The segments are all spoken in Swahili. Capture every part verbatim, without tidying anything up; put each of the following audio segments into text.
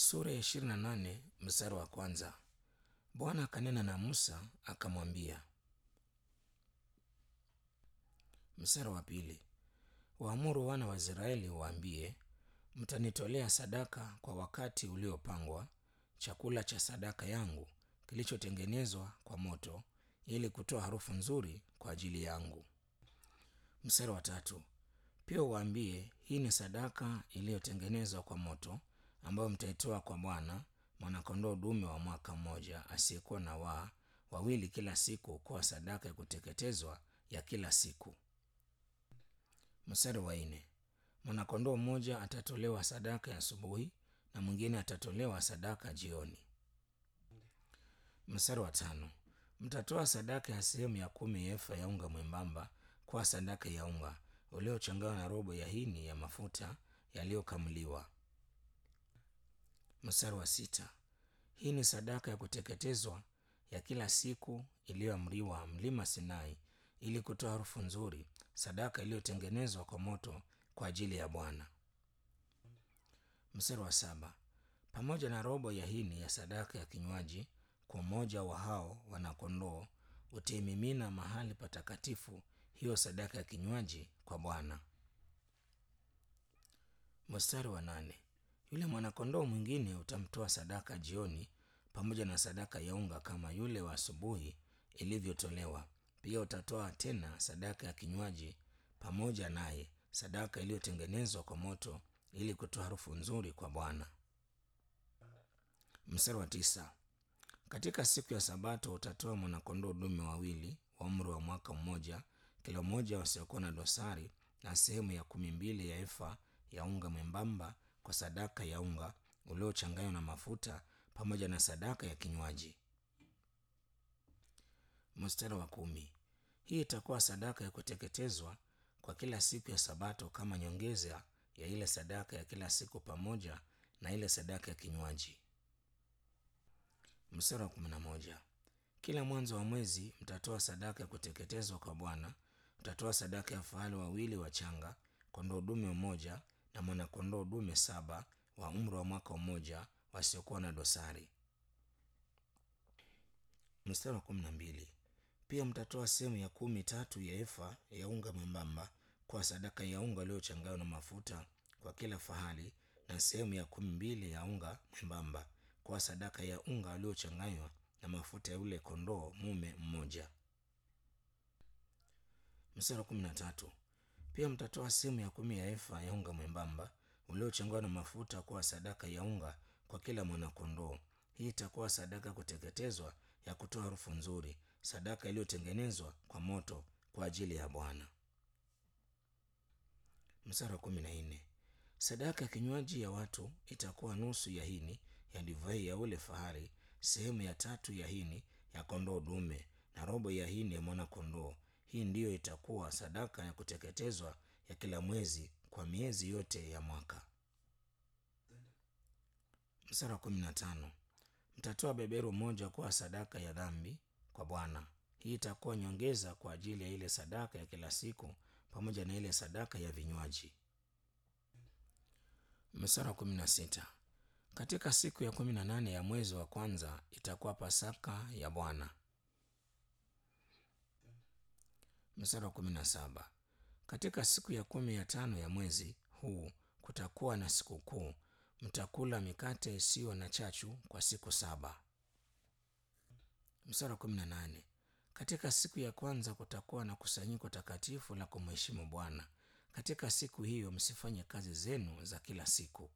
Sura ya ishirini na nane mstari wa kwanza. Bwana akanena na Musa akamwambia. Mstari wa pili. Waamuru wana wa Israeli waambie, mtanitolea sadaka kwa wakati uliopangwa, chakula cha sadaka yangu kilichotengenezwa kwa moto, ili kutoa harufu nzuri kwa ajili yangu. Mstari wa tatu. Pia waambie, hii ni sadaka iliyotengenezwa kwa moto ambayo mtaitoa kwa Bwana, mwanakondoo dume wa mwaka mmoja asiyekuwa na waa, wawili kila siku, kwa sadaka ya kuteketezwa ya kila siku. Mstari wa nne. Mwanakondoo mmoja atatolewa sadaka ya asubuhi na mwingine atatolewa sadaka jioni. Mstari wa tano. Mtatoa sadaka ya sehemu ya kumi ya efa ya unga mwembamba kwa sadaka ya unga uliochanganywa na robo ya hini ya mafuta yaliyokamuliwa. Mstari wa sita. Hii ni sadaka ya kuteketezwa ya kila siku iliyoamriwa mlima Sinai, ili kutoa harufu nzuri, sadaka iliyotengenezwa kwa moto kwa ajili ya Bwana. Mstari wa saba. Pamoja na robo ya hini ya sadaka ya kinywaji kwa mmoja wa hao wanakondoo, utaimimina mahali patakatifu hiyo sadaka ya kinywaji kwa Bwana. Mstari wa nane. Yule mwanakondoo mwingine utamtoa sadaka jioni pamoja na sadaka ya unga kama yule wa asubuhi ilivyotolewa. Pia utatoa tena sadaka ya kinywaji pamoja naye, sadaka iliyotengenezwa kwa moto, ili kutoa harufu nzuri kwa Bwana. Mstari wa tisa. Katika siku ya Sabato utatoa mwanakondoo dume wawili wa umri wa mwaka mmoja, kila mmoja wasiokuwa na dosari, na sehemu ya kumi mbili ya efa ya unga mwembamba kwa sadaka ya unga uliochanganywa na mafuta pamoja na sadaka ya kinywaji. Mstari wa kumi. Hii itakuwa sadaka ya kuteketezwa kwa kila siku ya Sabato kama nyongeza ya ile sadaka ya kila siku pamoja na ile sadaka ya kinywaji. Mstari wa kumi na moja. Kila mwanzo wa mwezi mtatoa sadaka ya kuteketezwa kwa Bwana. Mtatoa sadaka ya fahali wawili wachanga, kondoo dume mmoja na mwanakondoo dume saba wa umri wa mwaka mmoja wasiokuwa na dosari. Mstari wa kumi na mbili. Pia mtatoa sehemu ya kumi tatu ya efa ya unga mwembamba kwa sadaka ya unga uliochanganywa na mafuta kwa kila fahali, na sehemu ya kumi mbili ya unga mwembamba kwa sadaka ya unga uliochanganywa na mafuta ya ule kondoo mume mmoja. Mstari wa kumi na tatu. Pia mtatoa sehemu ya kumi ya efa ya unga mwembamba uliochanganywa na mafuta kwa sadaka ya unga kwa kila mwanakondoo. Hii itakuwa sadaka kuteketezwa ya kutoa harufu nzuri, sadaka iliyotengenezwa kwa moto kwa ajili ya Bwana. Mstari wa kumi na nne. Sadaka ya kinywaji ya watu itakuwa nusu ya hini ya divai ya ule fahari, sehemu ya tatu ya hini ya kondoo dume na robo ya hini ya mwana kondoo. Hii ndiyo itakuwa sadaka ya kuteketezwa ya kila mwezi kwa miezi yote ya mwaka. Mstari wa kumi na tano. Mtatoa beberu moja kwa sadaka ya dhambi kwa Bwana. Hii itakuwa nyongeza kwa ajili ya ile sadaka ya kila siku pamoja na ile sadaka ya vinywaji. Mstari wa kumi na sita. Katika siku ya kumi na nane ya mwezi wa kwanza itakuwa Pasaka ya Bwana. Mstari wa kumi na saba. Katika siku ya kumi ya tano ya mwezi huu kutakuwa na sikukuu, mtakula mikate isiyo na chachu kwa siku saba. Mstari wa kumi na nane. Katika siku ya kwanza kutakuwa na kusanyiko takatifu la kumheshimu Bwana. Katika siku hiyo msifanye kazi zenu za kila siku.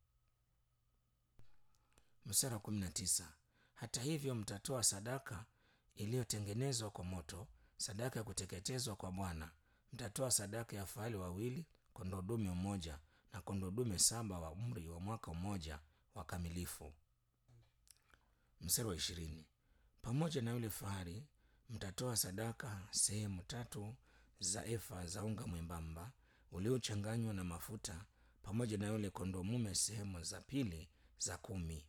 Mstari wa kumi na tisa. Hata hivyo mtatoa sadaka iliyotengenezwa kwa moto, sadaka ya kuteketezwa kwa Bwana. Mtatoa sadaka ya fahali wawili, kondoo dume mmoja na kondoo dume saba wa umri wa mwaka mmoja wakamilifu. Mstari wa ishirini. Pamoja na yule fahali mtatoa sadaka sehemu tatu za efa za unga mwembamba uliochanganywa na mafuta, pamoja na yule kondoo mume sehemu za pili za kumi.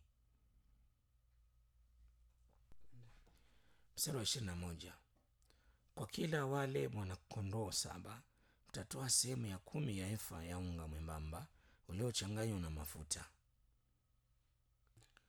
Mstari wa ishirini na moja. Kwa kila wale mwanakondoo saba mtatoa sehemu ya kumi ya efa ya unga mwembamba uliochanganywa na mafuta.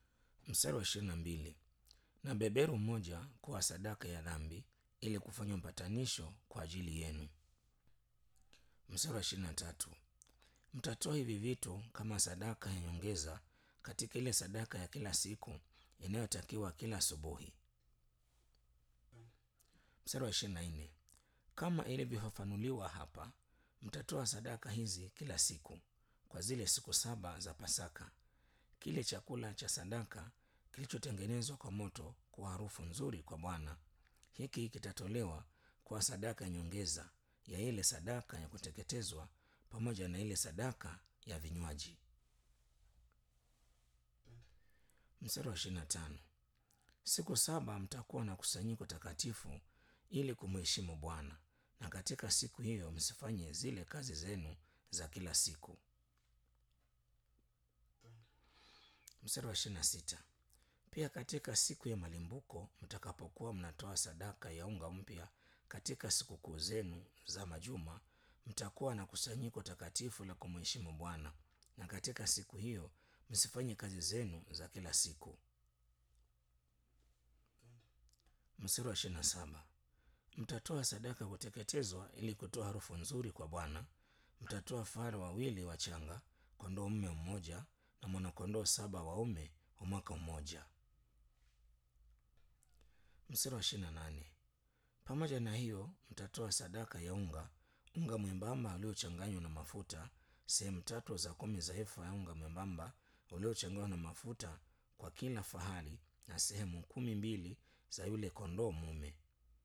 Mstari wa ishirini na mbili, na beberu mmoja kuwa sadaka ya dhambi, ili kufanya upatanisho kwa ajili yenu. Mstari wa ishirini na tatu, mtatoa hivi vitu kama sadaka ya nyongeza katika ile sadaka ya kila siku inayotakiwa kila asubuhi. Mstari wa ishirini na nne, kama ilivyofafanuliwa hapa, mtatoa sadaka hizi kila siku kwa zile siku saba za Pasaka, kile chakula cha sadaka kilichotengenezwa kwa moto kwa harufu nzuri kwa Bwana. Hiki kitatolewa kwa sadaka ya nyongeza ya ile sadaka ya kuteketezwa pamoja na ile sadaka ya vinywaji. Mstari wa ishirini na tano, siku saba mtakuwa na kusanyiko takatifu ili kumheshimu Bwana, na katika siku hiyo msifanye zile kazi zenu za kila siku. Mstari wa ishirini na sita, pia katika siku ya malimbuko mtakapokuwa mnatoa sadaka ya unga mpya katika sikukuu zenu za majuma, mtakuwa na kusanyiko takatifu la kumheshimu Bwana, na katika siku hiyo msifanye kazi zenu za kila siku. Mstari wa ishirini na saba, mtatoa sadaka kuteketezwa ili kutoa harufu nzuri kwa Bwana. Mtatoa fahali wawili wachanga, kondoo mume mmoja na mwanakondoo saba waume wa mwaka mmoja. Mstari wa ishirini na nane, pamoja na hiyo mtatoa sadaka ya unga, unga mwembamba uliochanganywa na mafuta, sehemu tatu za kumi za efa ya unga mwembamba uliochanganywa na mafuta kwa kila fahali, na sehemu kumi mbili za yule kondoo mume.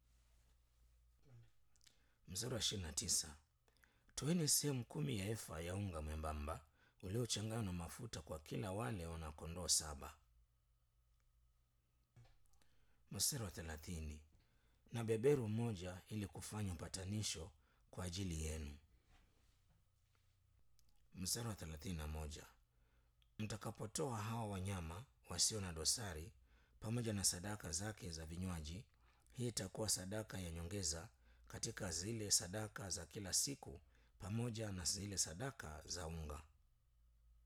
Mstari wa ishirini na tisa, toeni sehemu kumi ya efa ya unga mwembamba uliochanganywa na mafuta kwa kila wale wanakondoo saba. Mstari wa thelathini, na beberu moja ili kufanya upatanisho kwa ajili yenu. Mstari wa thelathini na moja, mtakapotoa hawa wanyama wasio na dosari pamoja na sadaka zake za vinywaji, hii itakuwa sadaka ya nyongeza katika zile sadaka za kila siku pamoja na zile sadaka za unga.